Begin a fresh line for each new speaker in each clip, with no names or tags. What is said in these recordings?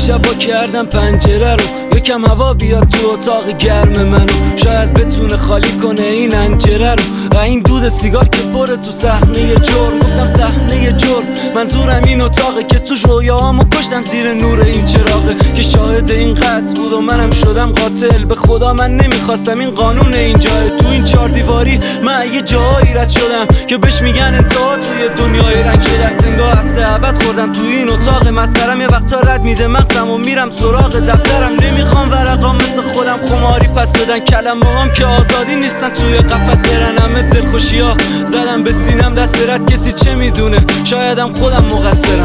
شبا کردم پنجره رو یکم هوا بیاد تو اتاق گرم منو، شاید بتونه خالی کنه این انجره رو و این دود سیگار که پره تو صحنه جرم. گفتم صحنه جرم منظورم این اتاقه که توش رویاهامو کشتم زیر نور این چراغه که شاهد این قتل بود و منم شدم قاتل. به خدا من نمیخواستم این قانون اینجاه، تو این 4 دیواری من یه جایی رد شدم که بهش میگن انتها توی دنیای رنگ شدن. انگار حبس ابد خوردم تو این اتاق مسخرم، یه وقتا رد میده مغزم و میرم سراغ دفترم. نمیخوام ورقام مثل خودم خماری پس بدن، کلمه‌هام که آزادی نیستن توی قفس برن. همه دلخوشی‌ها زدم به سینم دست رد، کسی چه میدونه شایدم خودم مقصرم.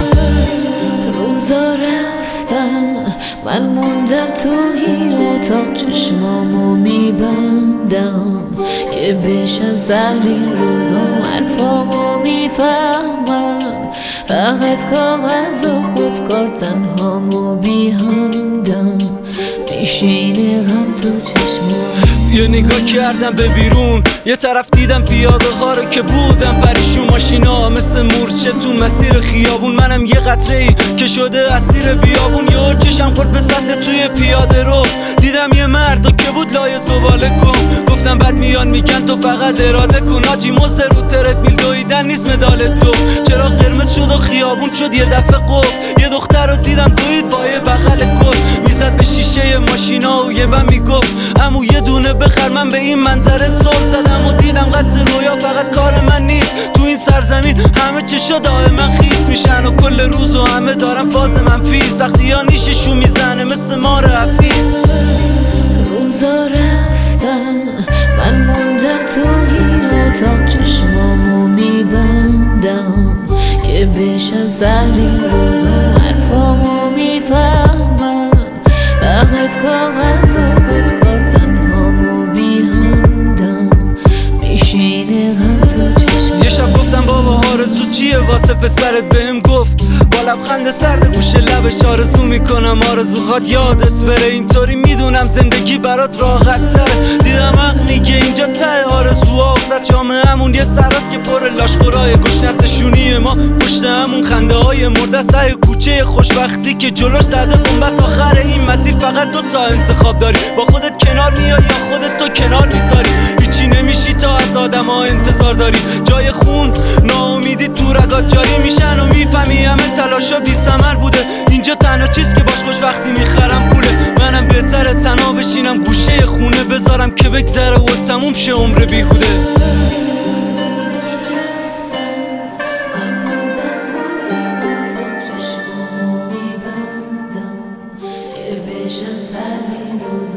روزا رفتم من موندم تو این اتاق، چشمامو میبندم که بهش از این روزا حرفامو میفهمم. فقط کاغذ و خودکار تنهامو بیهندم، میشینه غم تو چشمام.
یه نگاه کردم به بیرون، یه طرف دیدم پیاده ها رو که بودم پریشون، ماشینا مثل مورچه تو مسیر خیابون. منم یه قطره ای که شده اسیر بیابون. یه چشم خورد به سطح توی پیاده رو، دیدم یه مردو که بود لای زباله کن. گفتم بعد میان میگن تو فقط اراده کن، آجی مزد رو ترد میل دویدن نیست مدالت گفت. چرا قرمز شد و خیابون شد یه دفعه قفل. یه دختر رو دیدم دوید با یه بغل کل، میزد به شیشه ماشینا و یه بم میگفت عمو یه دونه بخر. من به این منظره زل زدم و دیدم قطع رویا فقط کار من نیست. تو این سرزمین همه چشا دائما خیس میشن و کل روز و همه دارم فاز منفی. سختی ها نیششون میزنه مثل مار عفی.
روزا رفتم من موندم تو این اتاق، چشمامو میبندم که بهش از این روزا حرفامو میفهمم. فقط کاغذ و خودکار تنهامو بیهندم، میشینه غم تو چشمام.
یه شب گفتم بابا آرزو چیه واسه پسرت؟ بهم گفت با لبخند سرد گوشه لبش آرزو میکنم آرزوهات یادت بره. اینطوری میدونم زندگی برات راحت تره. دیدم عقل میگه اینجا ته آرزوها افتاد جامعه‌مون یه سراست که پر لاشخورای گشنه شونی ما پشت همون خنده های مرده سعی کوچه خوشبختی که جلوش زده بنبست. آخر این مسیر فقط 2 تا انتخاب داری، با خودت کنار میای یا خودت تو کنار میذاری. هیچی نمیشی تا از آدم ها انتظار داری، جای خون ناامیدی تو رگات جاری میشن و میفهمی همه تلاشا بی ثمر بوده. اینجا تنها چیز که باش خوشبختی میخرم پوله. منم بهتره تنها بشینم گوشه خونه بذارم که بگذره و تموم شه عمر بیهوده.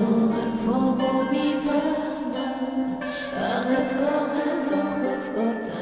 فقط کاغذ و خودکار